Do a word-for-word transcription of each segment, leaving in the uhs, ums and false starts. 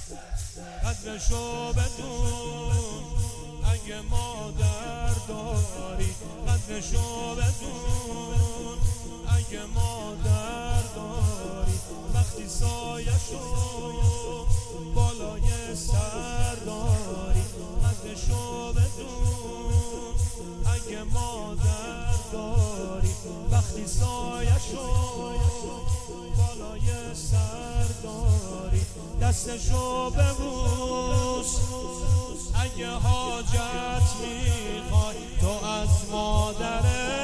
قدرشو بدون اگه مادر داری، قدرشو بدون اگه مادر داری. وقتی سایشو بالای سر داری، قدرشو بدون اگه مادر داری. وقتی سایشو بالای سر داری، دستشو ببوس اگه حاجت میخوای. تو از مادرت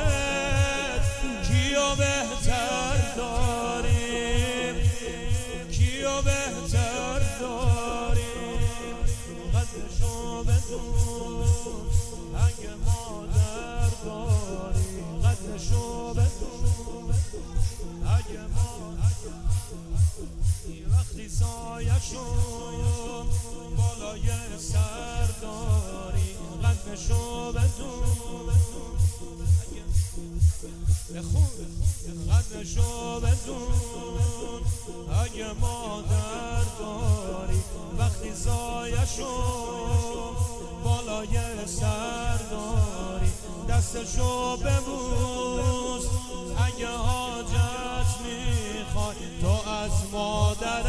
کیو بهتر داریم، کیو بهتر داریم. قدرشو بدون اگه مادر داری، قدرشو بدون اگه مادر. وقتی سایشو بالای سر داری، قدرشو بدون قدرشو بدون اگه مادر داری. وقتی سایشو بالای سر داری، دستشو ببوس اگه حاجت میخوای. تو از مادرت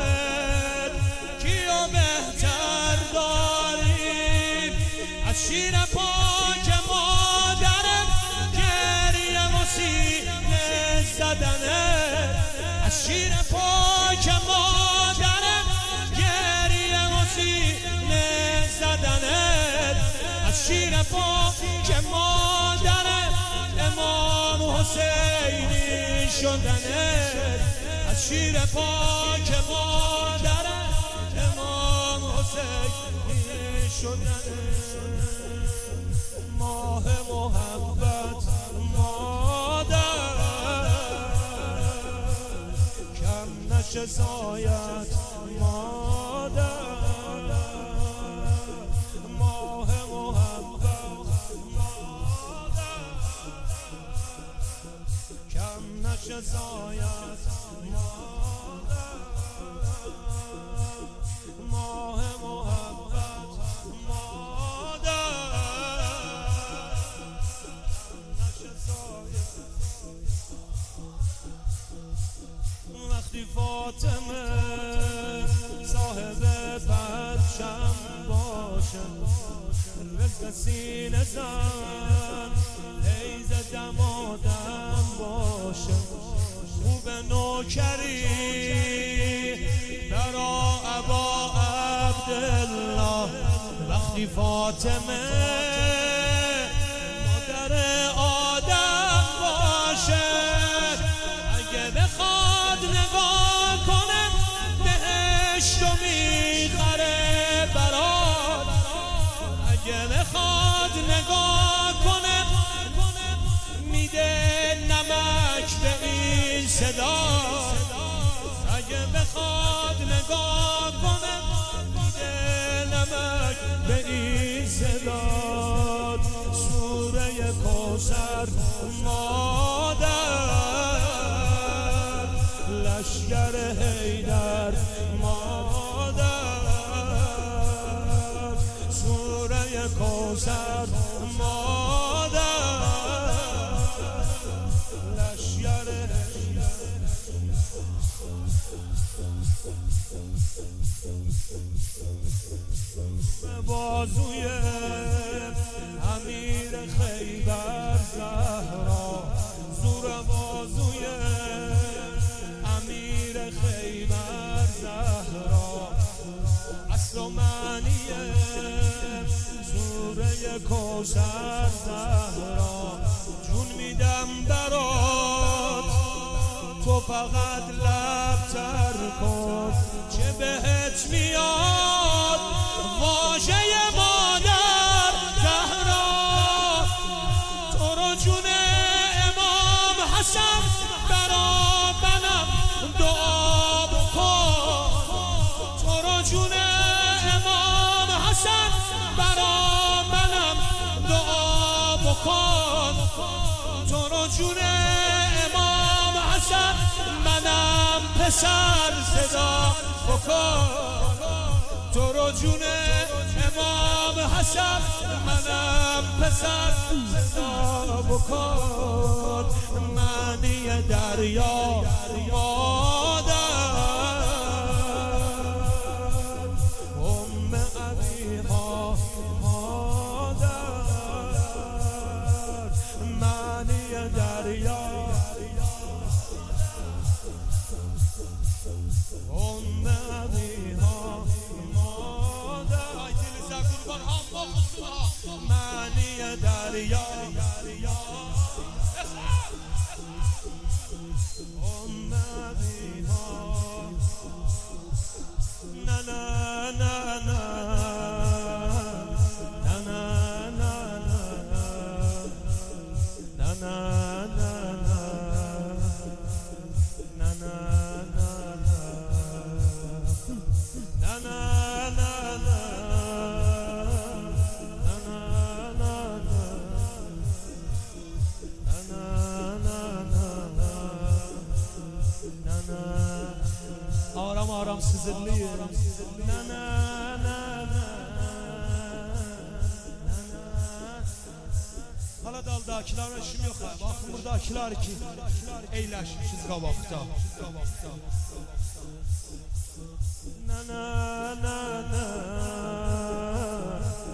کیو بهتر داری، از شیر پاک مادرت گریه و سینه زدنت. از شیر پاک مادرت گریه و سینه زدنت. از شیر پاک مادرت امام حسینی شدنت. از شیر پاک مادرت امام حسینی شدنت. ماه محبت مادر کم نشه سایت مادر. ماه محبت مادر کم نشه سایت مادر. ماه محبت مادر نشه سایت. وقتی فاطمه صاحب پرچم باشه، رزق سینه زن حیز دمادم باشه. خوب نوکری برا ابا عبدالله. وقتی فاطمه مادر آدم باشه، اگه بخواد نگاه کنه بهشتو میخره برات. اگه بخواد نگاه کنه میده نمک به این صدا. اگه بخواد نگاه کنه میده نمک به این صدا. سوره کوثر مادر، لشگر حیدر مادر. سوره کوثر مادر، لشگر به بازوی امیر خیبر زهرا. زور بازوی امیر خیبر زهرا. اصل و معنی سوره کوثر زهرا. جون میدم برات تو فقط لب تر کن. چه بهت میاد واژه مادر زهرا. تو رو جون امام حسن برا منم دعا بکن. تو رو جون امام حسن برا منم دعا بکن. تو رو جون امام حسن منم پسر صدا بکن. جون امام حسن منم پسر صدا بکن معنی دریا مادر ام ابیها مادر معنی دریا ام ابیها مادر ای دل زقربان هم با خودها معنی دریا ام ابیها نه نه نه نه آرام آرام سیزلیه نه نه نه Hala daldakiler işim yok ha. Bakın buradakiler ki eyləşmişiz qabaqda. Na na na na